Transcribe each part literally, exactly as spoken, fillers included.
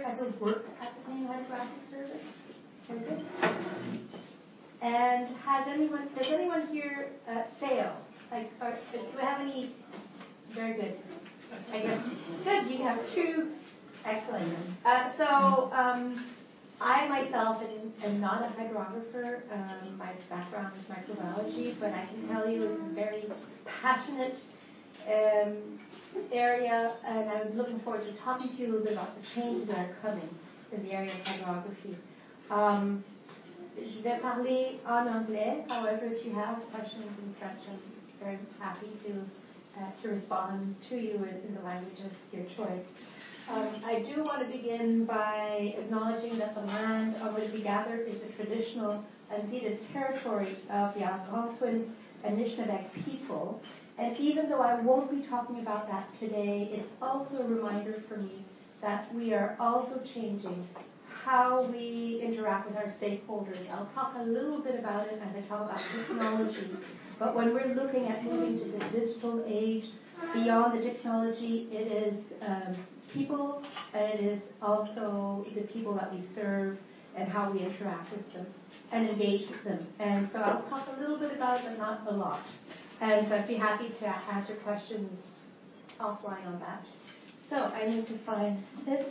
I believe, works at the Canadian Hydrographic Service. Very good. And has anyone, does anyone here uh, sail? Like, or, do we have any? Very good. I guess good. You have two. Excellent. Uh, so um, I myself am, am not a hydrographer. Um, my background is microbiology, but I can tell you it's a very passionate um, area, and I'm looking forward to talking to you a little bit about the changes that are coming in the area of hydrography. Um, Je vais parler en anglais. However, if you have questions in French, I'm very happy to uh, to respond to you in, in the language of your choice. Um, I do want to begin by acknowledging that the land on which we gather is the traditional unceded territory of the Algonquin and Anishinaabe people. And even though I won't be talking about that today, it's also a reminder for me that we are also changing how we interact with our stakeholders. I'll talk a little bit about it as I talk about technology, but when we're looking at moving to the digital age, beyond the technology, it is um, people, and it is also the people that we serve and how we interact with them and engage with them. And so I'll talk a little bit about it, but not a lot. And so I'd be happy to answer questions offline on that. So I need to find this.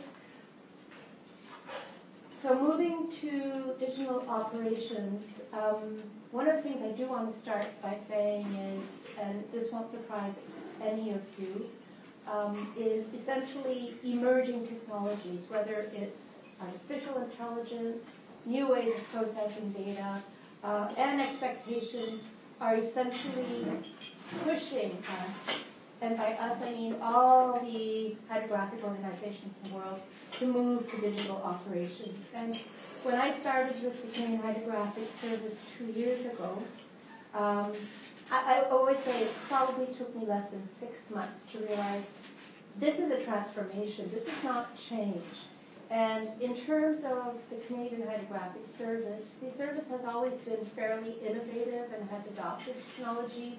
So moving to digital operations, um, one of the things I do want to start by saying is, and this won't surprise any of you, um, is essentially emerging technologies, whether it's artificial intelligence, new ways of processing data, uh, and expectations are essentially pushing us, and by us I mean all the hydrographic organizations in the world, to move to digital operations. And when I started with the Canadian Hydrographic Service two years ago, um, I, I always say it probably took me less than six months to realize this is a transformation, this is not change. And in terms of the Canadian Hydrographic Service, the service has always been fairly innovative and has adopted technologies.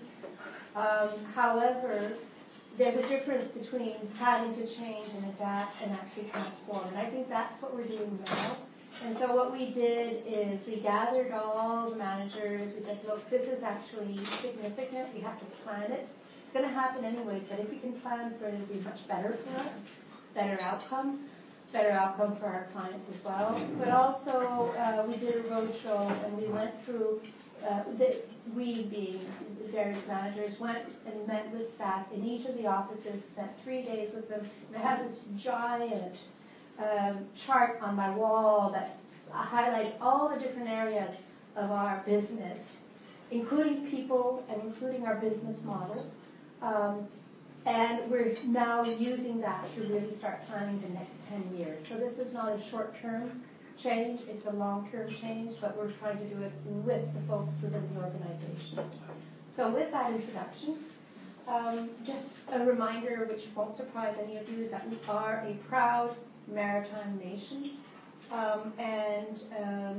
Um, however, there's a difference between having to change and adapt and actually transform. And I think that's what we're doing now. And so what we did is we gathered all the managers. We said, look, this is actually significant. We have to plan it. It's going to happen anyways, but if we can plan for it, it'll be much better for us, better outcome. better outcome for our clients as well. But also, uh, we did a roadshow and we went through, uh, the, we being the various managers, went and met with staff in each of the offices, spent three days with them. And I have this giant um, chart on my wall that highlights all the different areas of our business, including people and including our business model. Um, And we're now using that to really start planning the next ten years. So this is not a short-term change, it's a long-term change, but we're trying to do it with the folks within the organization. So with that introduction, um, just a reminder, which won't surprise any of you, is that we are a proud maritime nation. Um, and um,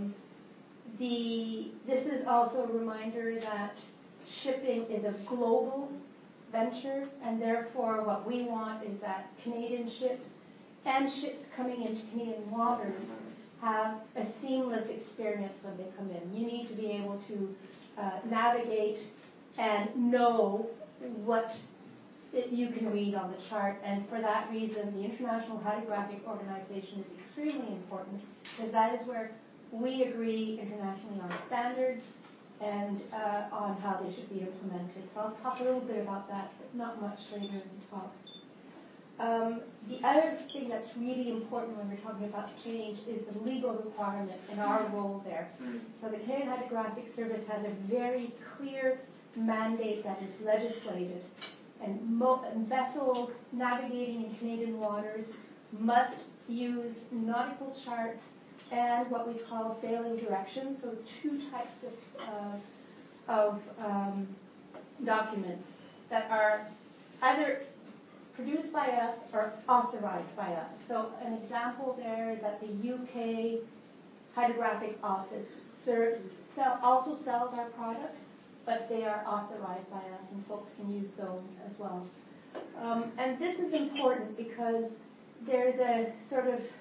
the this is also a reminder that shipping is a global venture, and therefore what we want is that Canadian ships and ships coming into Canadian waters have a seamless experience when they come in. You need to be able to uh, navigate and know what it, you can read on the chart, and for that reason the International Hydrographic Organization is extremely important, because that is where we agree internationally on standards and uh, on how they should be implemented. So I'll talk a little bit about that, but not much later in the talk. Um, the other thing that's really important when we're talking about change is the legal requirement and our role there. So the Canadian Hydrographic Service has a very clear mandate that is legislated, and, mo- and vessels navigating in Canadian waters must use nautical charts and what we call sailing directions, so two types of, uh, of um, documents that are either produced by us or authorized by us. So an example there is that the U K Hydrographic Office serves, sell, also sells our products, but they are authorized by us, and folks can use those as well. Um, and this is important because there's a sort of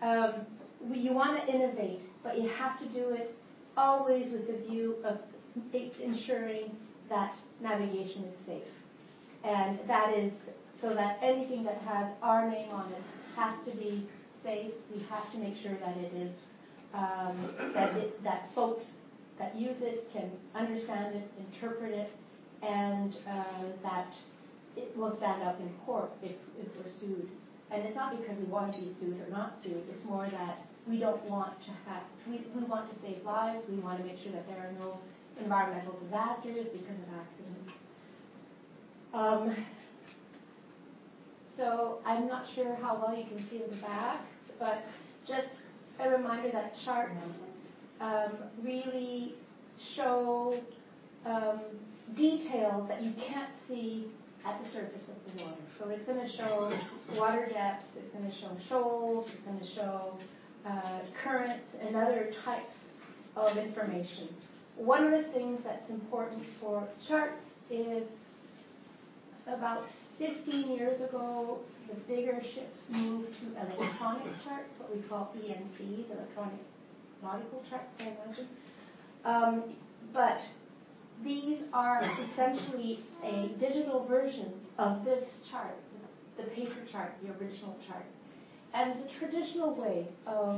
um, we, you want to innovate, but you have to do it always with the view of ensuring that navigation is safe. And that is so that anything that has our name on it has to be safe. We have to make sure that it is um, that it, that folks that use it can understand it, interpret it, and uh, that it will stand up in court if, if we're sued. And it's not because we want to be sued or not sued. It's more that we don't want to have, we, we want to save lives. We want to make sure that there are no environmental disasters because of accidents. Um, so I'm not sure how well you can see in the back, but just a reminder that charts um, really show um, details that you can't see at the surface of the water. So it's going to show water depths, it's going to show shoals, it's going to show uh, currents and other types of information. One of the things that's important for charts is about fifteen years ago, the bigger ships moved to electronic charts, what we call E N Cs, electronic nautical charts, I imagine. Um, but these are essentially a digital version of this chart, the paper chart, the original chart. And the traditional way of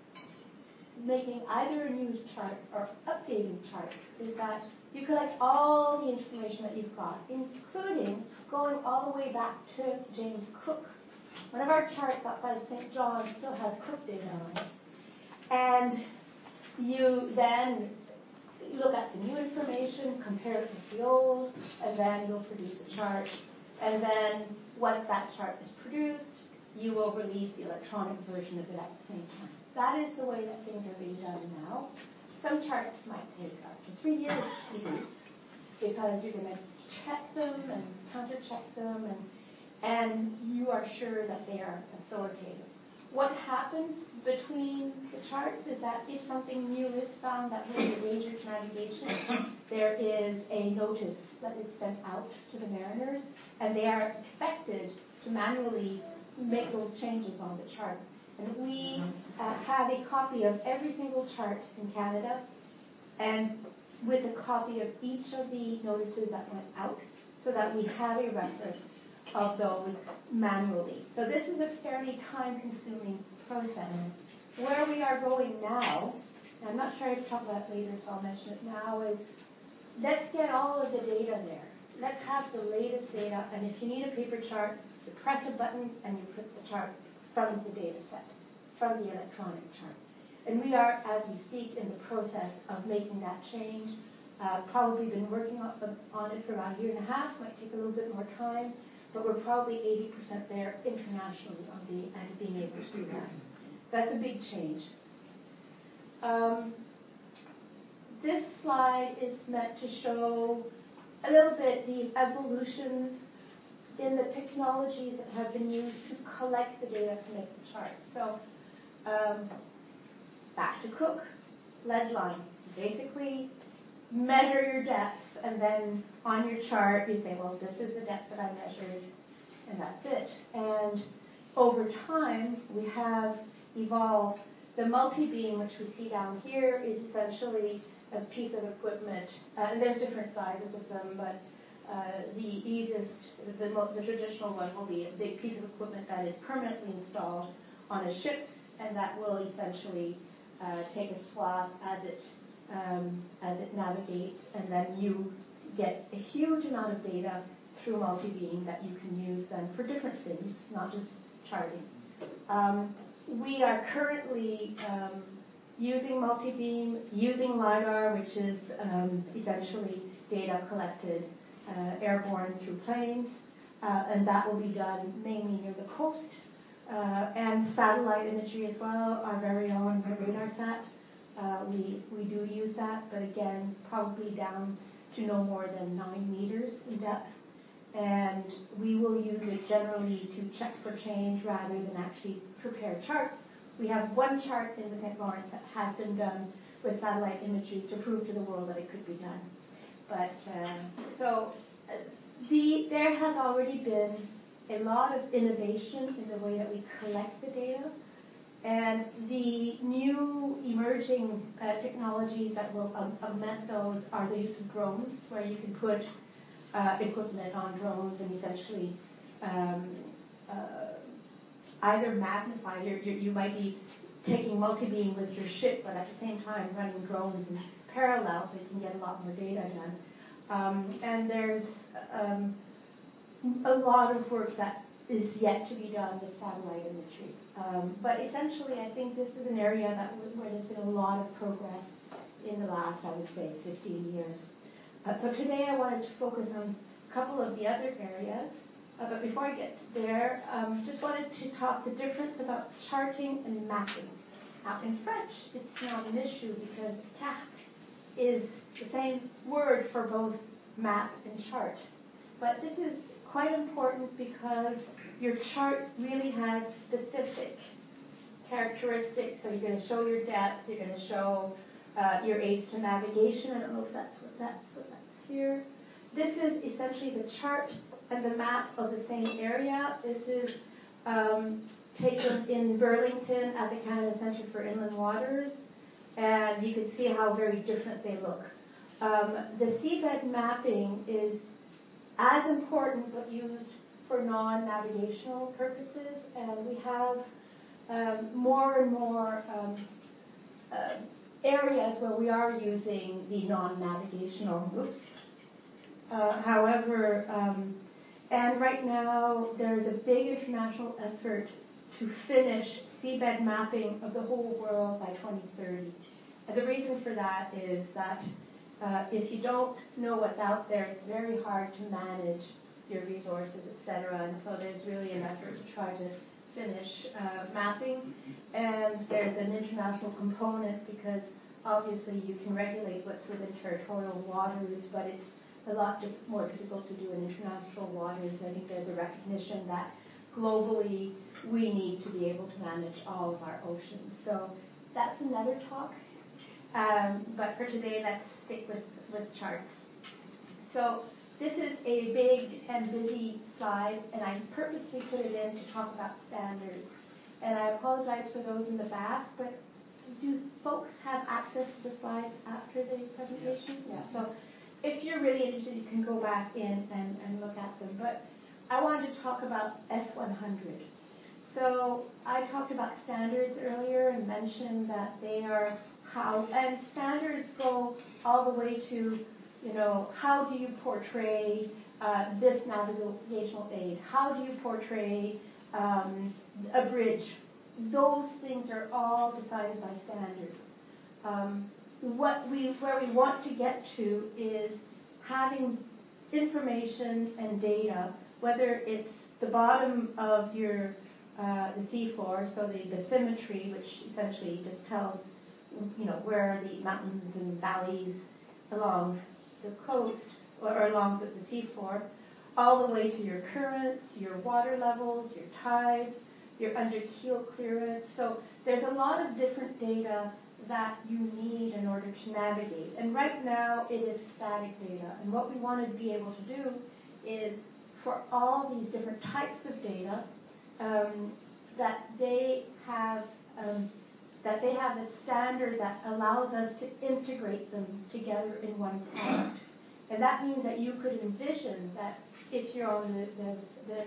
making either a new chart or updating charts is that you collect all the information that you've got, including going all the way back to James Cook. One of our charts outside of Saint John still has Cook data on it. And you then look at the new information, compare it with the old, and then you'll produce a chart. And then once that chart is produced, you will release the electronic version of it at the same time. That is the way that things are being done now. Some charts might take up to three years to produce because you're going to check them and counter-check them, and, and you are sure that they are authoritative. What happens between the charts is that if something new is found that will endanger navigation, there is a notice that is sent out to the mariners, and they are expected to manually make those changes on the chart. And we uh, have a copy of every single chart in Canada, and with a copy of each of the notices that went out, so that we have a reference of those manually. So this is a fairly time-consuming process. Where we are going now, and I'm not sure I'll talk about it later, so I'll mention it now, is let's get all of the data there. Let's have the latest data, and if you need a paper chart, you press a button and you put the chart from the data set, from the electronic chart. And we are, as we speak, in the process of making that change. Uh, probably been working on, on it for about a year and a half, might take a little bit more time, but we're probably eighty percent there internationally on being, and being able to do that. So that's a big change. Um, this slide is meant to show a little bit the evolutions in the technologies that have been used to collect the data to make the chart. So um, back to Cook, lead line. Basically, measure your depth, and then on your chart you say, well, this is the depth that I measured, and that's it. And over time, we have evolved. The multi-beam, which we see down here, is essentially a piece of equipment, uh, and there's different sizes of them, but uh, the easiest, the, the, the traditional one will be a big piece of equipment that is permanently installed on a ship, and that will essentially uh, take a swath as it Um, as it navigates, and then you get a huge amount of data through multi-beam that you can use then for different things, not just charting. Um, we are currently um, using multi-beam, using LiDAR, which is um, essentially data collected uh, airborne through planes, uh, and that will be done mainly near the coast, uh, and satellite imagery as well, our very own RadarSat. Uh, we, we do use that, but again, probably down to no more than nine meters in depth. And we will use it generally to check for change rather than actually prepare charts. We have one chart in the Saint Lawrence that has been done with satellite imagery to prove to the world that it could be done. But uh, so uh, the, there has already been a lot of innovation in the way that we collect the data. And the new emerging uh, technologies that will um, augment those are the use of drones, where you can put uh, equipment on drones and essentially um, uh, either magnify, you you might be taking multi-beam with your ship, but at the same time running drones in parallel so you can get a lot more data done. Um, and there's um, a lot of work that is yet to be done with satellite imagery. Um, but essentially, I think this is an area that w- where there's been a lot of progress in the last, I would say, fifteen years. Uh, so today I wanted to focus on a couple of the other areas. Uh, but before I get there, um, just wanted to talk the difference about charting and mapping. Now, in French, it's not an issue because carte is the same word for both map and chart. But this is quite important because your chart really has specific characteristics. So you're going to show your depth, you're going to show uh, your aids to navigation. I don't know if that's what that's what that's here. This is essentially the chart and the map of the same area. This is um, taken in Burlington at the Canada Centre for Inland Waters, and you can see how very different they look. Um, the seabed mapping is as important but used for non-navigational purposes, and we have um, more and more um, uh, areas where we are using the non-navigational oops. Uh, however, um, and right now there's a big international effort to finish seabed mapping of the whole world by twenty thirty. And the reason for that is that uh, if you don't know what's out there, it's very hard to manage your resources, et cetera. And so there's really an effort to try to finish uh, mapping. And there's an international component because obviously you can regulate what's within territorial waters, but it's a lot more difficult to do in international waters. I think there's a recognition that globally we need to be able to manage all of our oceans. So that's another talk. Um, but for today, let's stick with, with charts. So this is a big and busy slide, and I purposely put it in to talk about standards. And I apologize for those in the back, but do folks have access to the slides after the presentation? Yeah. So if you're really interested, you can go back in and, and look at them. But I wanted to talk about S one hundred. So I talked about standards earlier and mentioned that they are how, and standards go all the way to, you know, how do you portray uh, this navigational aid? How do you portray um, a bridge? Those things are all decided by standards. Um, what we, where we want to get to is having information and data, whether it's the bottom of your uh, the seafloor, so the bathymetry, which essentially just tells, you know, where are the mountains and valleys along the coast or, or along the, the seafloor, all the way to your currents, your water levels, your tides, your under keel clearance. So there's a lot of different data that you need in order to navigate. And right now it is static data. And what we want to be able to do is for all these different types of data um, that they have um, that they have a standard that allows us to integrate them together in one product. And that means that you could envision that if you're on the, the, the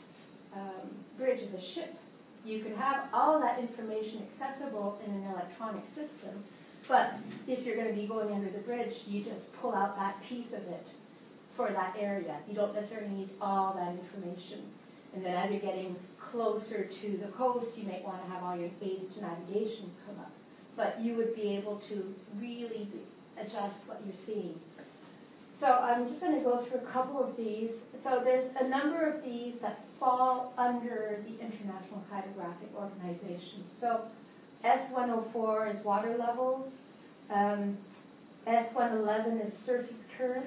um, bridge of a ship, you could have all that information accessible in an electronic system. But if you're going to be going under the bridge, you just pull out that piece of it for that area. You don't necessarily need all that information. And then as you're getting closer to the coast, you may want to have all your aids to navigation come up. But you would be able to really adjust what you're seeing. So I'm just going to go through a couple of these. So there's a number of these that fall under the International Hydrographic Organization. So S one oh four is water levels. Um, S one eleven is surface currents.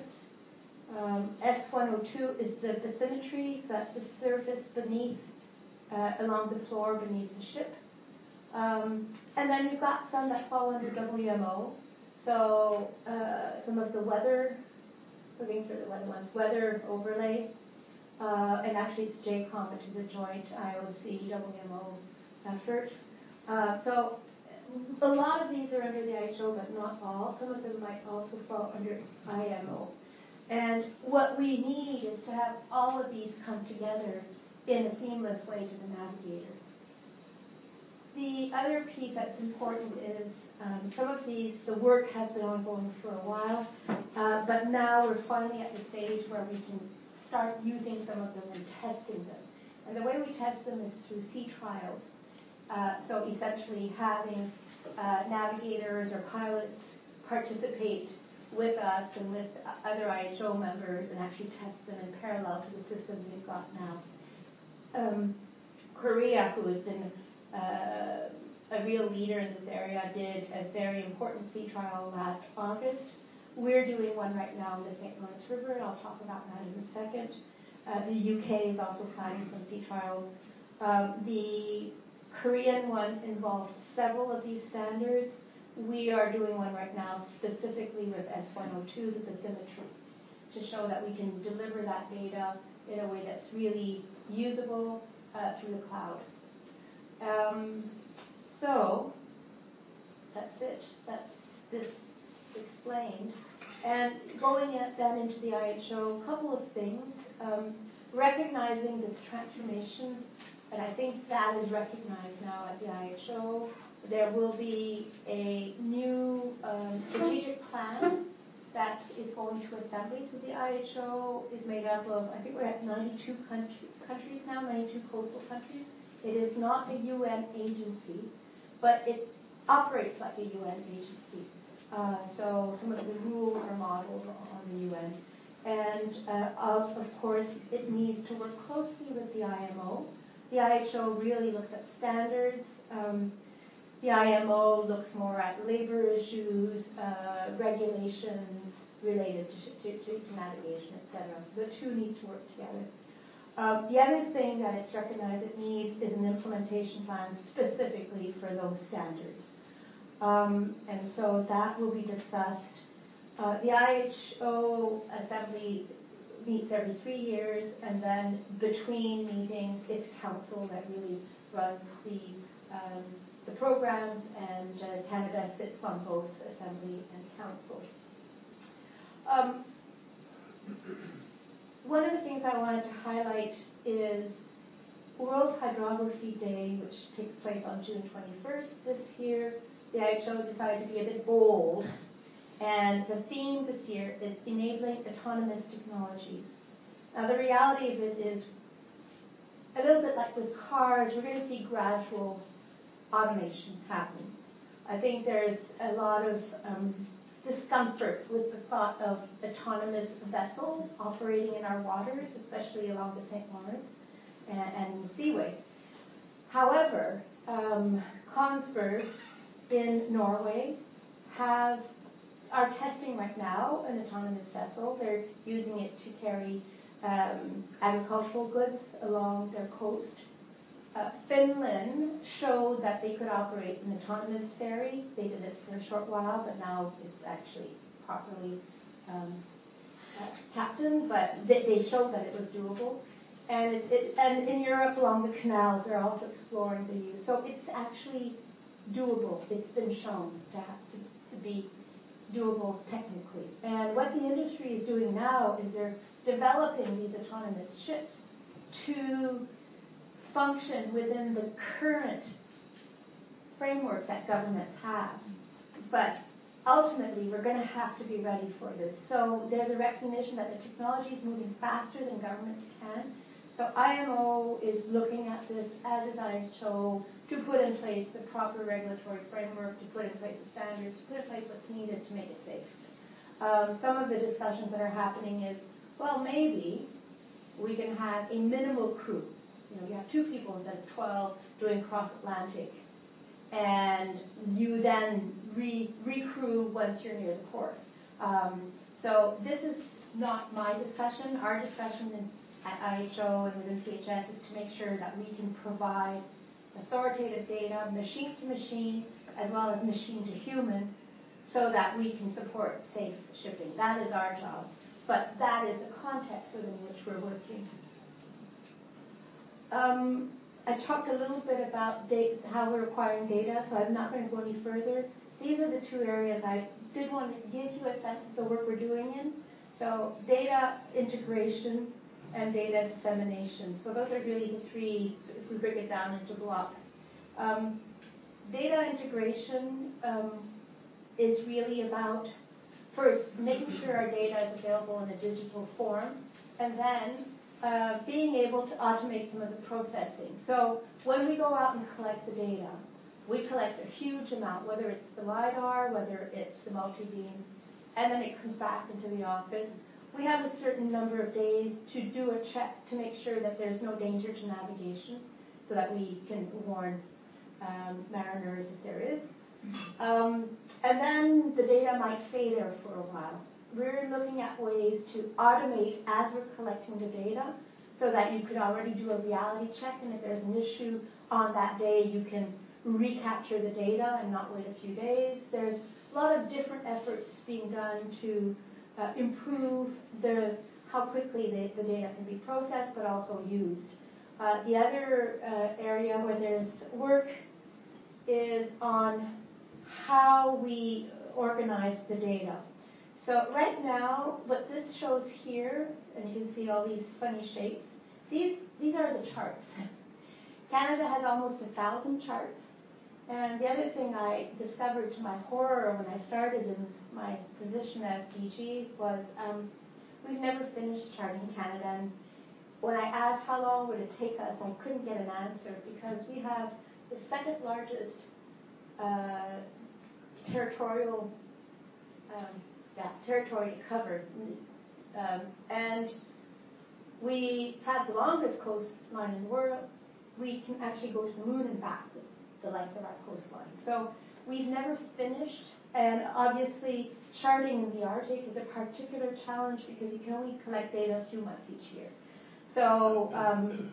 Um, S one oh two is the bathymetry, so that's the surface beneath, uh, along the floor beneath the ship. Um, and then you've got some that fall under W M O. So uh, some of the weather, looking for the weather ones, weather overlay. Uh, and actually it's J COM, which is a joint I O C W M O effort. Uh, so a lot of these are under the I H O, but not all. Some of them might also fall under I M O. And what we need is to have all of these come together in a seamless way to the navigator. The other piece that's important is um, some of these, the work has been ongoing for a while, uh, but now we're finally at the stage where we can start using some of them and testing them. And the way we test them is through sea trials. Uh, so essentially having uh, navigators or pilots participate with us and with other I H O members and actually test them in parallel to the systems we've got now. Um, Korea, who has been uh, a real leader in this area, did a very important sea trial last August. We're doing one right now in the Saint Lawrence River, and I'll talk about that in a second. Uh, the U K is also planning some sea trials. Um, the Korean one involved several of these standards. We are doing one right now specifically with S one oh two, the bathymetry, to show that we can deliver that data in a way that's really usable uh, through the cloud. Um, so that's it. That's this explained. And going at, then into the I H O, a couple of things. Um, recognizing this transformation, and I think that is recognized now at the I H O. There will be a new um, strategic plan that is going to assembly. So the I H O is made up of, I think we're at ninety-two country, countries now, ninety-two coastal countries. It is not a U N agency, but it operates like a U N agency. Uh, so some of the rules are modeled on the U N. And uh, of, of course, it needs to work closely with the I M O. The I H O really looks at standards. Um, the I M O looks more at labor issues, uh, regulations related to, to, to navigation, et cetera. So the two need to work together. Uh, the other thing that it's recognized it needs is an implementation plan specifically for those standards. Um, and so that will be discussed. Uh, the I H O assembly meets every three years, and then between meetings, it's council that really runs the um, the programs, and uh, Canada sits on both assembly and council. Um, one of the things I wanted to highlight is World Hydrography Day, which takes place on June twenty-first this year. The I H O decided to be a bit bold, and the theme this year is enabling autonomous technologies. Now, the reality of it is a little bit like with cars, we're going to see gradual automation happen. I think there's a lot of um, discomfort with the thought of autonomous vessels operating in our waters, especially along the Saint Lawrence and, and the Seaway. However, um, Kongsberg in Norway have are testing right now an autonomous vessel. They're using it to carry um, agricultural goods along their coast. Uh, Finland showed that they could operate an autonomous ferry. They did it for a short while, but now it's actually properly um, uh, captained, but they, they showed that it was doable. And, it, it, and in Europe, along the canals, they're also exploring the use. So it's actually doable. It's been shown to, have to, to be doable technically. And what the industry is doing now is they're developing these autonomous ships to function within the current framework that governments have. But ultimately, we're going to have to be ready for this. So there's a recognition that the technology is moving faster than governments can. So I M O is looking at this, as is I H O, to put in place the proper regulatory framework, to put in place the standards, to put in place what's needed to make it safe. Um, some of the discussions that are happening is, well, maybe we can have a minimal crew. You know, you have two people instead of twelve doing cross-Atlantic, and you then re- recrew once you're near the port. Um, so this is not my discussion. Our discussion in, at I H O and within C H S is to make sure that we can provide authoritative data, machine to machine, as well as machine to human, so that we can support safe shipping. That is our job. But that is the context within which we're working. Um, I talked a little bit about data, how we're acquiring data, so I'm not going to go any further. These are the two areas I did want to give you a sense of the work we're doing in. So data integration and data dissemination. So those are really the three, if we break it down into blocks. Um, data integration um, is really about, first, making sure our data is available in a digital form, and then uh, being able to automate some of the processing. So when we go out and collect the data, we collect a huge amount, whether it's the LiDAR, whether it's the multi-beam, and then it comes back into the office. We have a certain number of days to do a check to make sure that there's no danger to navigation, so that we can warn um, mariners if there is. Um, and then the data might stay there for a while. We're looking at ways to automate as we're collecting the data, so that you could already do a reality check, and if there's an issue on that day, you can recapture the data and not wait a few days. There's a lot of different efforts being done to uh, improve the how quickly the, the data can be processed, but also used. Uh, the other uh, area where there's work is on how we organize the data. So right now, what this shows here, and you can see all these funny shapes, these, these are the charts. Canada has almost a thousand charts. And the other thing I discovered to my horror when I started in my position as D G was um, we've never finished charting Canada. And when I asked how long would it take us, I couldn't get an answer, because we have the second largest uh, territorial um, yeah, territory to cover. Um, and we have the longest coastline in the world. We can actually go to the moon and back with the length of our coastline. So we've never finished, and obviously charting in the Arctic is a particular challenge because you can only collect data a few months each year. So um,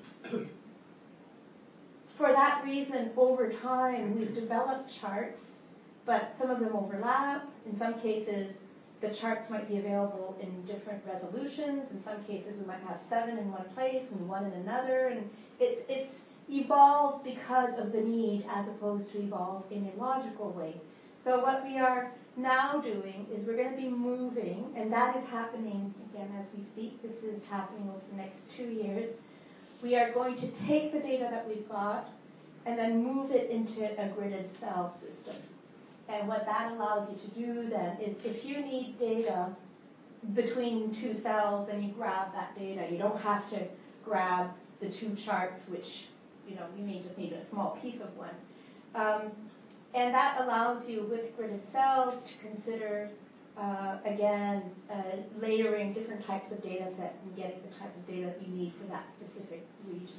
for that reason, over time, we've developed charts, but some of them overlap. In some cases, the charts might be available in different resolutions. In some cases, we might have seven in one place and one in another. And it, it's evolved because of the need as opposed to evolve in a logical way. So what we are now doing is we're going to be moving, and that is happening, again, as we speak. This is happening over the next two years. We are going to take the data that we've got and then move it into a gridded cell system. And what that allows you to do then is if you need data between two cells, then you grab that data. You don't have to grab the two charts, which, you know, you may just need a small piece of one. Um, and that allows you, with gridded cells, to consider, uh, again, uh, layering different types of data sets and getting the type of data that you need for that specific region.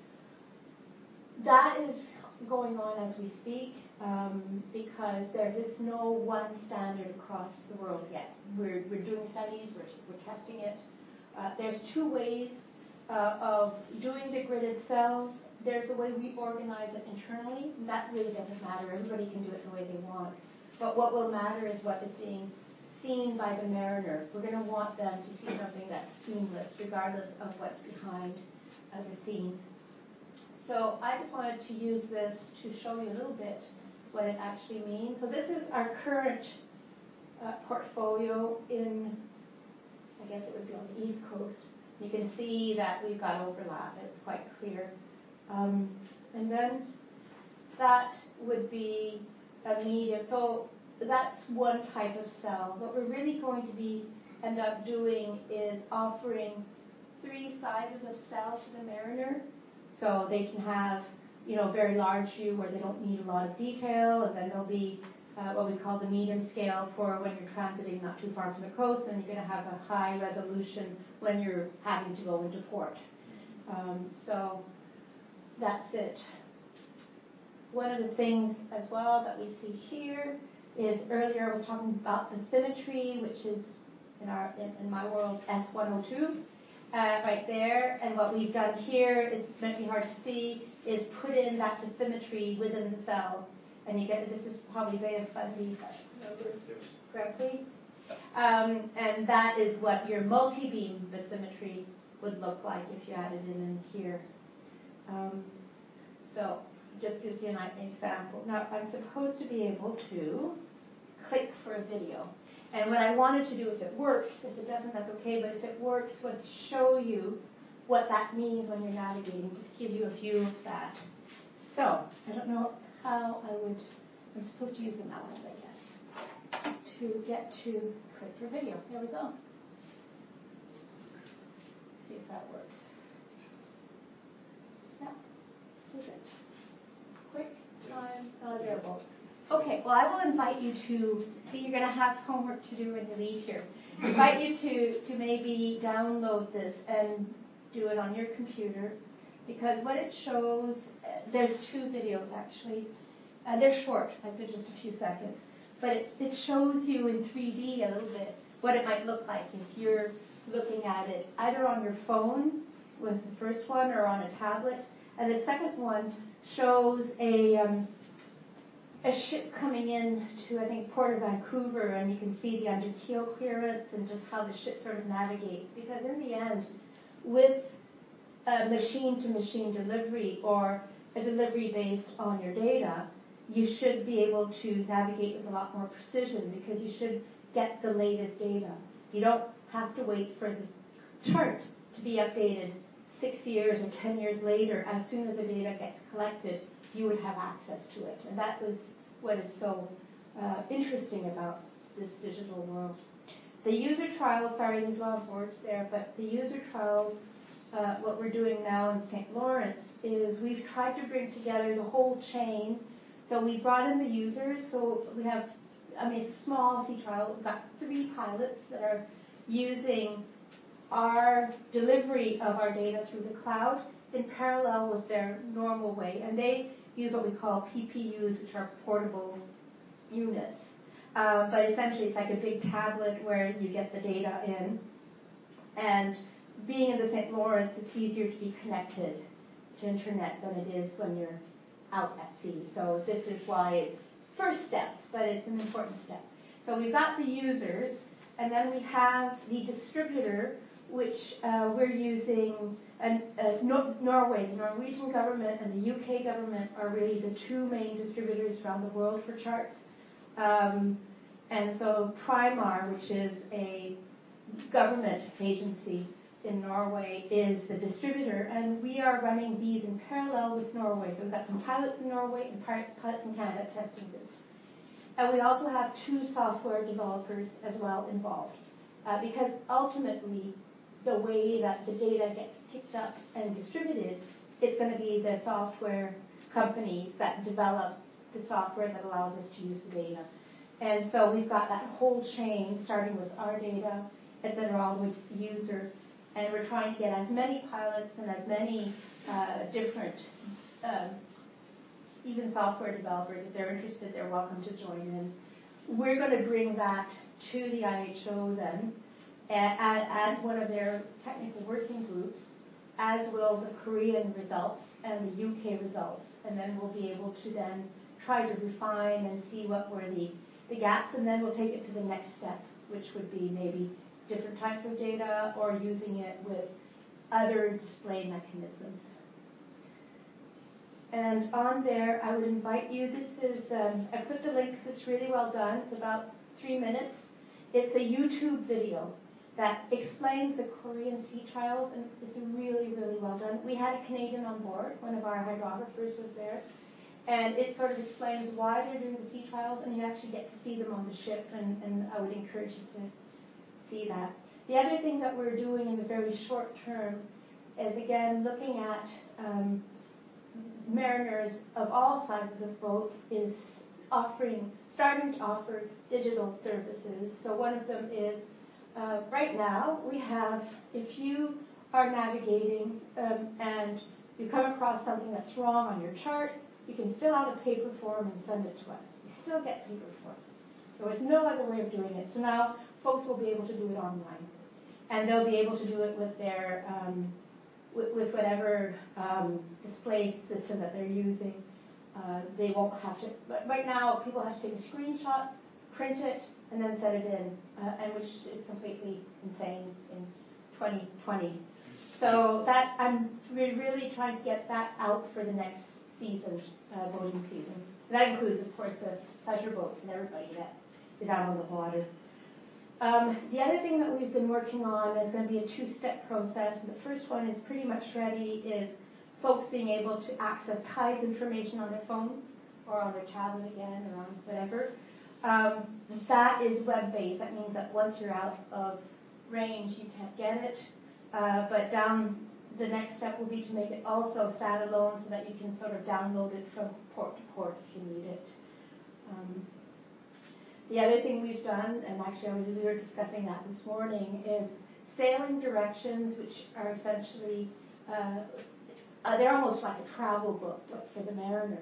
That is going on as we speak, um, because there is no one standard across the world yet. We're, we're doing studies, we're, we're testing it. Uh, there's two ways uh, of doing the gridded cells. There's the way we organize it internally. That really doesn't matter. Everybody can do it the way they want. But what will matter is what is being seen by the mariner. We're going to want them to see something that's seamless, regardless of what's behind uh, the scenes. So I just wanted to use this to show you a little bit what it actually means. So this is our current uh, portfolio in, I guess it would be on the East Coast. You can see that we've got overlap. It's quite clear. Um, and then that would be a medium. So that's one type of cell. What we're really going to be end up doing is offering three sizes of cell to the mariner. So they can have, you know, a very large view where they don't need a lot of detail, and then there'll be uh, what we call the medium scale for when you're transiting not too far from the coast, and you're going to have a high resolution when you're having to go into port. Um, so that's it. One of the things as well that we see here is earlier I was talking about bathymetry, which is in our in, in my world S one oh two. Uh, right there, and what we've done here, it might be hard to see, is put in that bathymetry within the cell. And you get, this is probably Bay of Fundy, if I remember correctly. Um, and that is what your multi-beam bathymetry would look like if you added it in here. Um, So just gives you an example. Now I'm supposed to be able to click for a video. And what I wanted to do, if it works, if it doesn't, that's okay, but if it works, was to show you what that means when you're navigating, just give you a view of that. So, I don't know how I would, I'm supposed to use the mouse, I guess, to get to click for video. There we go. See if that works. Yeah, is it? Quick, time, not available. Okay, well, I will invite you to, see, you're going to have homework to do when you leave here. Invite you to, to maybe download this and do it on your computer, because what it shows, uh, there's two videos actually. Uh, they're short, like they're just a few seconds. But it, it shows you in three D a little bit what it might look like if you're looking at it either on your phone, was the first one, or on a tablet. And the second one shows a... Um, a ship coming in to, I think, Port of Vancouver, and you can see the under keel clearance and just how the ship sort of navigates. Because in the end, with a machine-to-machine delivery or a delivery based on your data, you should be able to navigate with a lot more precision because you should get the latest data. You don't have to wait for the chart to be updated six years or ten years later. As soon as the data gets collected, you would have access to it. And that was what is so uh, interesting about this digital world. The user trials, sorry, there's a lot of words there, but the user trials, uh, what we're doing now in Saint Lawrence is we've tried to bring together the whole chain. So we brought in the users, so we have, I mean, it's a small sea trial. We've got three pilots that are using our delivery of our data through the cloud in parallel with their normal way. And they use what we call P P Us, which are portable units. Um, but essentially, it's like a big tablet where you get the data in. And being in the Saint Lawrence, it's easier to be connected to internet than it is when you're out at sea. So this is why it's first steps, but it's an important step. So we've got the users, and then we have the distributor, which uh, we're using. And uh, no- Norway, the Norwegian government and the U K government are really the two main distributors around the world for charts. Um, and so Primar, which is a government agency in Norway, is the distributor. And we are running these in parallel with Norway. So we've got some pilots in Norway and pilots in Canada testing this. And we also have two software developers as well involved. Uh, because ultimately, the way that the data gets picked up and distributed, it's going to be the software companies that develop the software that allows us to use the data. And so we've got that whole chain, starting with our data, et cetera, all the way to the user. And we're trying to get as many pilots and as many uh, different, um, even software developers, if they're interested, they're welcome to join in. We're going to bring that to the I H O then, At, at one of their technical working groups, as will the Korean results and the U K results. And then we'll be able to then try to refine and see what were the, the gaps, and then we'll take it to the next step, which would be maybe different types of data or using it with other display mechanisms. And on there, I would invite you, this is, um, I put the links, it's really well done. It's about three minutes. It's a YouTube video that explains the Korean sea trials, and it's really, really well done. We had a Canadian on board, one of our hydrographers was there, and it sort of explains why they're doing the sea trials, and you actually get to see them on the ship, and, and I would encourage you to see that. The other thing that we're doing in the very short term is, again, looking at um, mariners of all sizes of boats, is offering, starting to offer digital services. So one of them is, Uh, right now, we have, if you are navigating um, and you come across something that's wrong on your chart, you can fill out a paper form and send it to us. We still get paper forms. There was no other way of doing it. So now folks will be able to do it online. And they'll be able to do it with their, um, with, with whatever um, display system that they're using. Uh, they won't have to, but right now people have to take a screenshot, print it, and then set it in, uh, and which is completely insane in twenty twenty. So that I'm re- really trying to get that out for the next season, uh, boating season. And that includes, of course, the pleasure boats and everybody that is out on the water. Um, the other thing that we've been working on is going to be a two-step process. And the first one is pretty much ready, is folks being able to access tides information on their phone or on their tablet again or on whatever. Um, that is web-based. That means that once you're out of range, you can't get it. Uh, but down the next step will be to make it also standalone so that you can sort of download it from port to port if you need it. Um, the other thing we've done, and actually I was, we were discussing that this morning, is sailing directions, which are essentially, uh, uh, they're almost like a travel book, but for the mariner.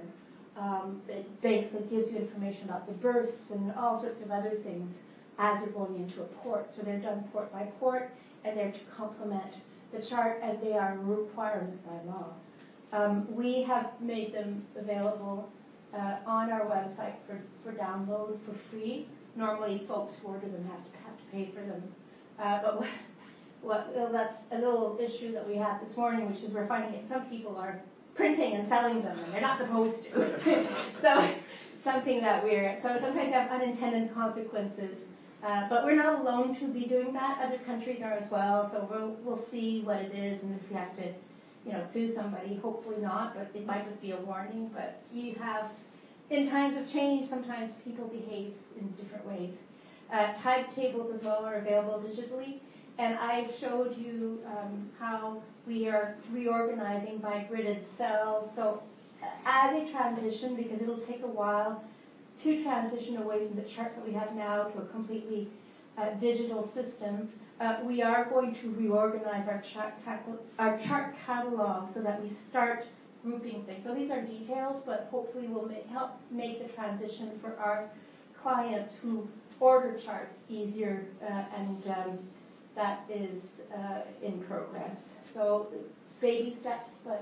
Um, it basically gives you information about the berths and all sorts of other things as you're going into a port. So they're done port by port, and they're to complement the chart, and they are a requirement by law. Um, we have made them available uh, on our website for, for download for free. Normally, folks who order them have to have to pay for them. Uh, but what, what, well, that's a little issue that we had this morning, which is we're finding that some people are printing and selling them, and they're not supposed to. So something that we're, so sometimes you have unintended consequences. Uh, but we're not alone to be doing that. Other countries are as well, so we'll, we'll see what it is, and if we have to, you know, sue somebody, hopefully not, but it might just be a warning. But you have, in times of change, sometimes people behave in different ways. Uh, tide tables as well are available digitally, and I showed you um, how we are reorganizing by gridded cells. So uh, as a transition, because it'll take a while to transition away from the charts that we have now to a completely uh, digital system, uh, we are going to reorganize our chart, our chart catalog so that we start grouping things. So these are details, but hopefully will make, help make the transition for our clients who order charts easier, uh, and um, that is uh, in progress. So baby steps, but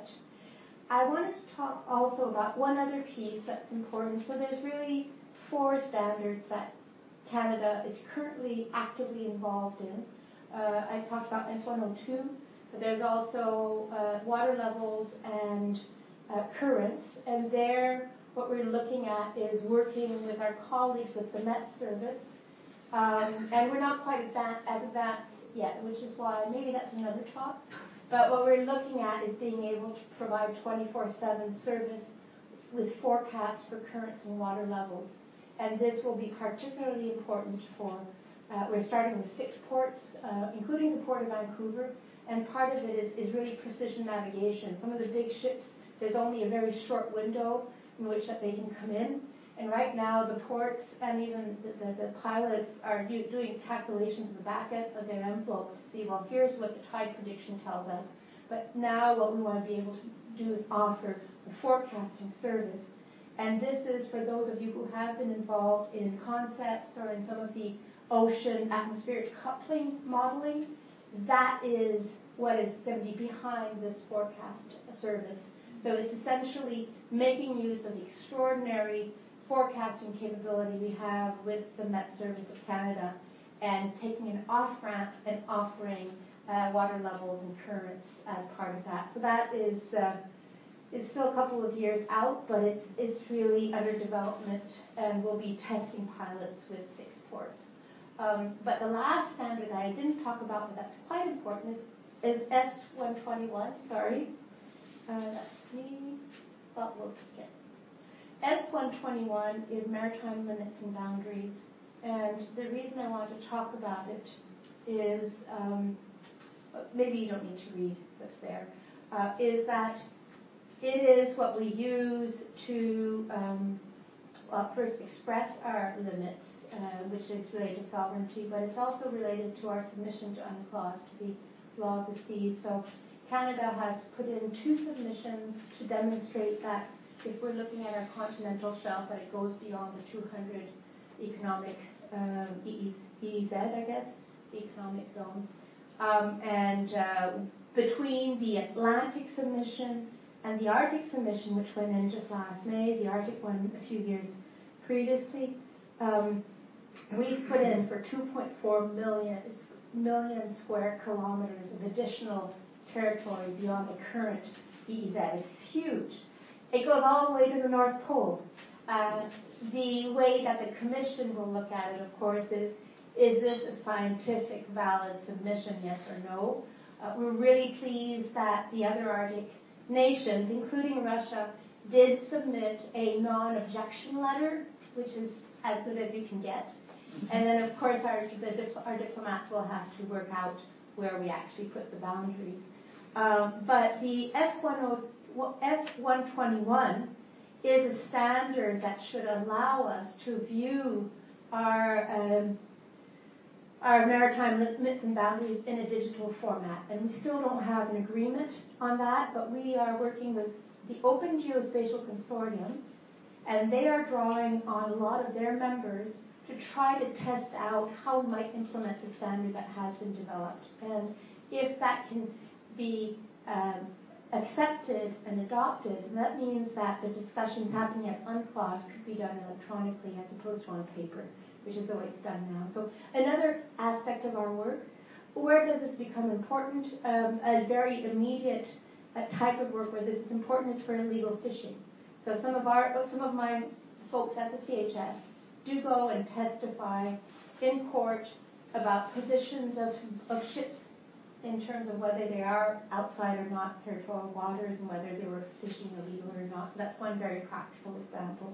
I wanted to talk also about one other piece that's important. So there's really four standards that Canada is currently actively involved in. Uh, I talked about S one oh two, but there's also uh, water levels and uh, currents. And there, what we're looking at is working with our colleagues with the Met Service. Um, and we're not quite advanced, as advanced yet, which is why maybe that's another talk. But what we're looking at is being able to provide twenty-four seven service with forecasts for currents and water levels. And this will be particularly important for, uh, we're starting with six ports, uh, including the Port of Vancouver. And part of it is, is really precision navigation. Some of the big ships, there's only a very short window in which that they can come in. And right now, the ports and even the, the, the pilots are do, doing calculations in the back end of their envelope to see, well, here's what the tide prediction tells us. But now what we want to be able to do is offer the forecasting service. And this is for those of you who have been involved in concepts or in some of the ocean atmospheric coupling modeling. That is what is going to be behind this forecast service. So it's essentially making use of the extraordinary forecasting capability we have with the Met Service of Canada and taking an off-ramp and offering uh, water levels and currents as part of that. So that is uh, it's still a couple of years out, but it's, it's really under development, and we'll be testing pilots with six ports. Um, but the last standard that I didn't talk about, but that's quite important, is, is S one twenty-one, sorry. Uh, let's see. Oh, we'll skip. S one twenty-one is maritime limits and boundaries. And the reason I want to talk about it is, um, maybe you don't need to read what's there, uh, is that it is what we use to um, well, first express our limits, uh, which is related to sovereignty, but it's also related to our submission to UNCLOS, to the law of the sea. So Canada has put in two submissions to demonstrate that if we're looking at our continental shelf, that it goes beyond the two hundred economic um, E E Z, I guess, the economic zone. Um, and uh, between the Atlantic submission and the Arctic submission, which went in just last May, the Arctic one a few years previously, um, we've put in for two point four million, million square kilometers of additional territory beyond the current E E Z. It's huge. it goes all the way to the North Pole. Uh, the way that the Commission will look at it, of course, is, is this a scientific, valid submission, yes or no? Uh, we're really pleased that the other Arctic nations, including Russia, did submit a non-objection letter, which is as good as you can get. And then, of course, our, the dipl- our diplomats will have to work out where we actually put the boundaries. Um, but the S one twenty-one is a standard that should allow us to view our um, our maritime limits and boundaries in a digital format. And we still don't have an agreement on that, but we are working with the Open Geospatial Consortium, and they are drawing on a lot of their members to try to test out how we might implement the standard that has been developed. And if that can be um, accepted and adopted, that means that the discussions happening at UNCLOS could be done electronically as opposed to on paper, which is the way it's done now. So another aspect of our work, where does this become important? Um, a very immediate uh, type of work where this is important is for illegal fishing. So some of our, some of my folks at the C H S do go and testify in court about positions of, of ships in terms of whether they are outside or not territorial waters and whether they were fishing illegally or not. So that's one very practical example.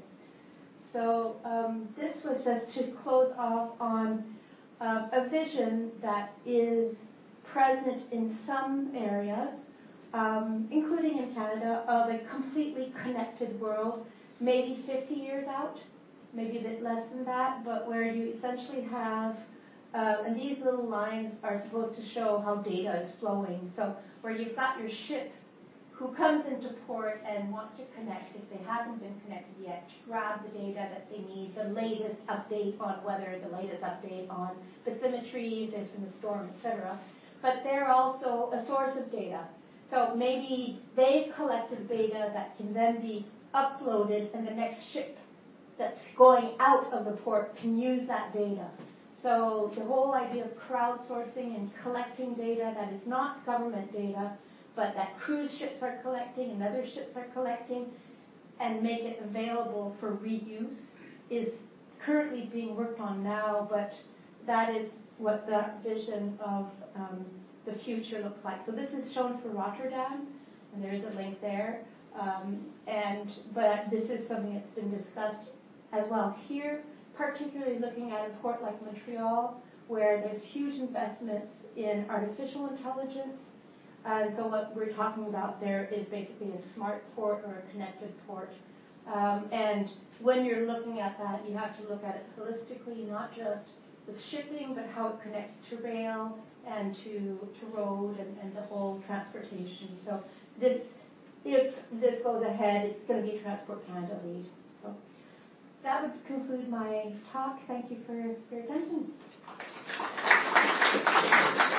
So um, this was just to close off on uh, a vision that is present in some areas, um, including in Canada, of a completely connected world, maybe fifty years out, maybe a bit less than that, but where you essentially have, uh, and these little lines are supposed to show how data is flowing. So where you've got your ship who comes into port and wants to connect, if they haven't been connected yet, to grab the data that they need, the latest update on weather, the latest update on bathymetry, if there's been a storm, et cetera. But they're also a source of data. So maybe they've collected data that can then be uploaded, and the next ship that's going out of the port can use that data. So the whole idea of crowdsourcing and collecting data that is not government data, but that cruise ships are collecting and other ships are collecting, and make it available for reuse, is currently being worked on now, but that is what that vision of um, the future looks like. So this is shown for Rotterdam, and there is a link there. Um, and but this is something that's been discussed as well here, particularly looking at a port like Montreal, where there's huge investments in artificial intelligence. And so what we're talking about there is basically a smart port or a connected port. Um, and when you're looking at that, you have to look at it holistically, not just with shipping, but how it connects to rail and to, to road and, and the whole transportation. So this, if this goes ahead, it's going to be Transport Canada lead. So that would conclude my talk. Thank you for your attention.